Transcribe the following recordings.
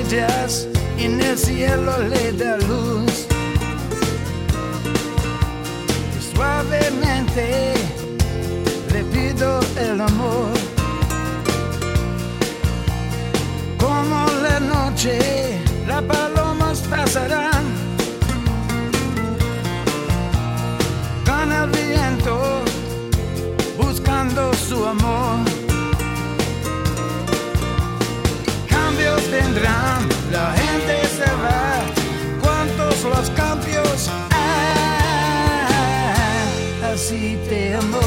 estrellas y en el cielo le da luz. Y suavemente le pido el amor. Como la noche, las palomas pasarán con el viento buscando su amor. Cambios vendrán, la gente se va. ¿Cuántos los cambios? Así te amo.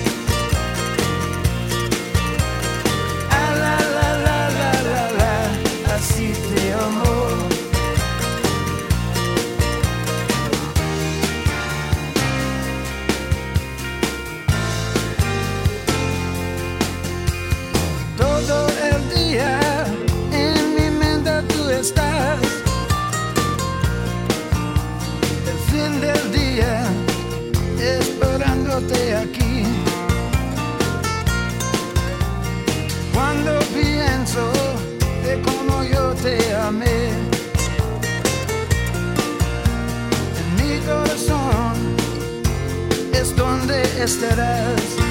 La la la la la la, así te amo. Todo el día en mi mente tú estás. El fin del día esperándote aquí. Cuando pienso de cómo yo te amé, en mi corazón es donde estarás.